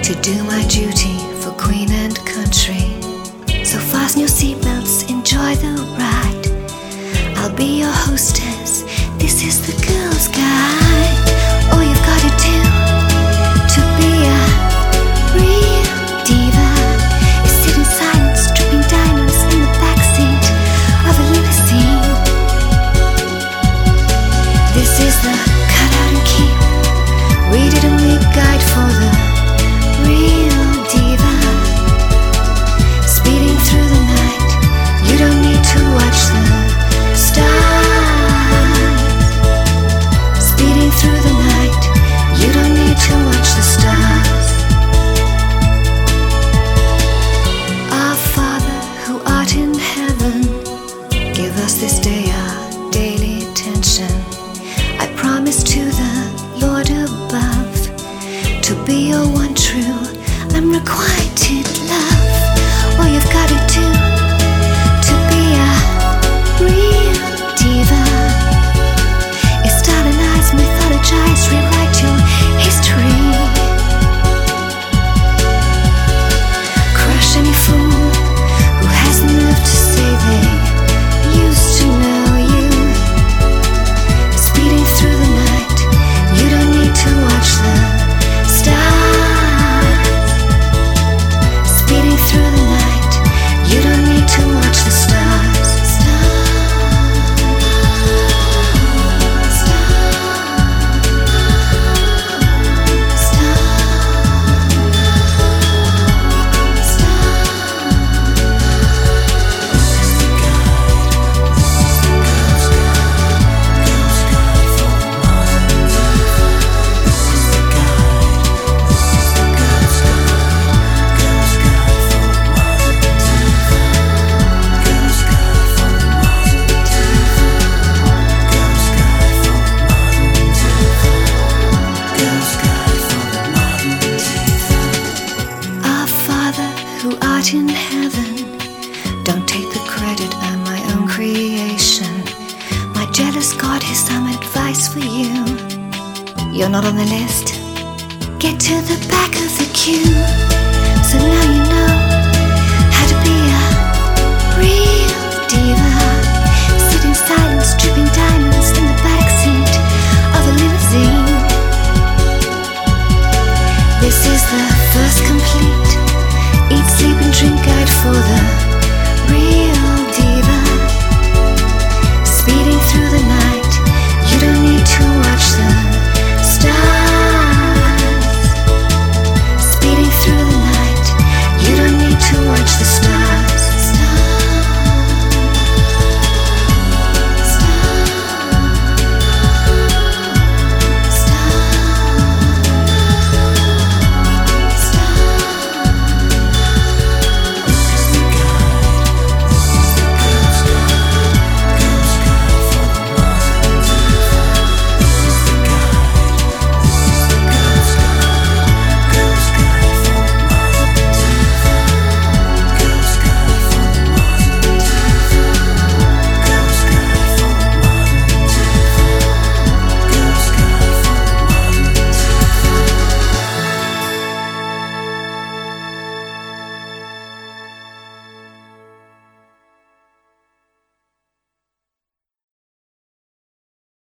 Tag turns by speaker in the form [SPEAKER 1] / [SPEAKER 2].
[SPEAKER 1] to do my duty for Queen and country. So fasten your seatbelts, enjoy the ride. I'll be your hostess, this is the Girls Guide. All you've gotta do to be a real diva is sit in silence, dripping diamonds in the backseat of a limousine. This is the cut out and keep, read it and read guide for the real diva. Speeding through the night, you don't need to watch the stars. Speeding through the night, you don't need to watch the stars. Our Father who art in heaven, give us this day our daily attention. I promise to the Lord above to be your one true, unrequited love. All you've gotta do to be a real diva is stylize, mythologize, rewrite your history. Crush any fool who has the nerve to say they used to know you. Speeding through the night, you don't need to watch the stars. Speeding through the night, you don't need to watch the stars. Who art in heaven, don't take the credit, I'm my own creation. My jealous God has some advice for you. You're not on the list, get to the back of